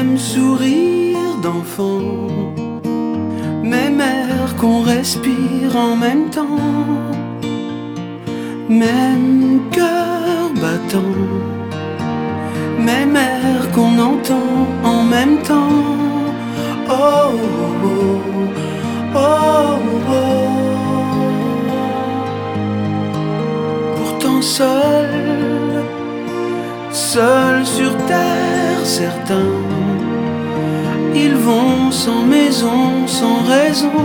mêmes sourires d'enfant, même air qu'on respire en même temps, même cœur battant, même air qu'on entend en même temps. Oh, oh, oh, oh, oh. Pourtant seul sur terre, certains, ils vont sans maison, sans raison,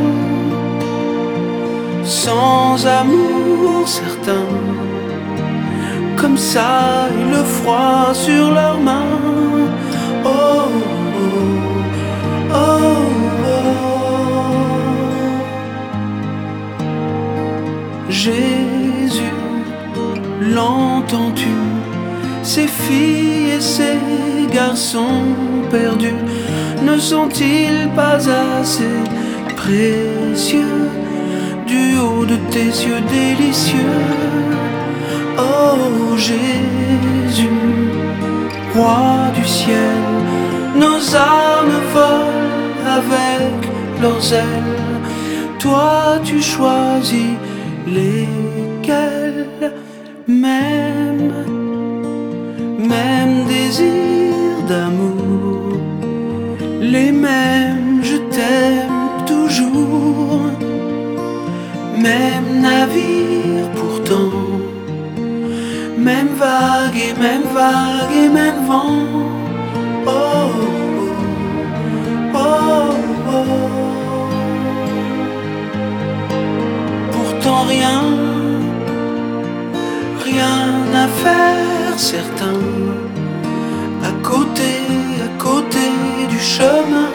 sans amour, certains, comme ça, et le froid sur leurs mains. Oh, oh, oh, oh. Jésus, l'entends-tu? Ces filles et ces garçons perdus ne sont-ils pas assez précieux du haut de tes yeux délicieux? Oh Jésus, roi du ciel, nos âmes volent avec leurs ailes. Toi tu choisis lesquelles, même désirs d'amour, les mêmes je t'aime toujours, même navire pourtant, même vague et même vague et même vent. Oh, oh, oh, oh. Pourtant rien à faire, certains, à côté du chemin,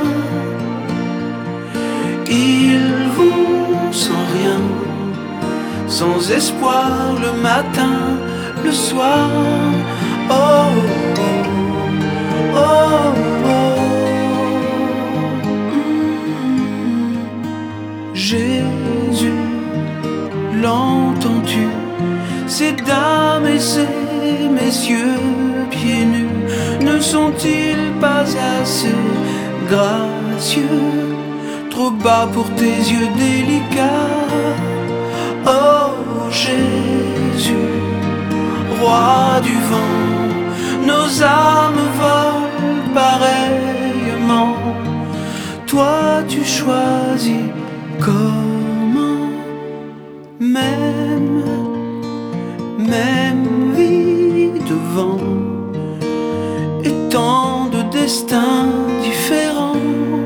ils vont sans rien, sans espoir le matin, le soir. Oh, oh, oh, oh. Jésus, l'entends-tu? Ces dames et ces messieurs pieds nus ne sont-ils pas assez gracieux, trop bas pour tes yeux délicats? Oh Jésus, roi du vent, nos âmes volent pareillement. Toi tu choisis comment, même vie devant, et tant de destins différents.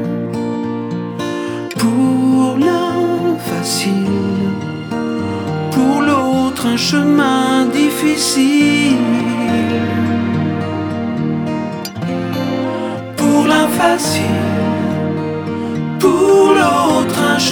Pour l'un facile, pour l'autre un chemin difficile. Pour l'un facile, pour l'autre un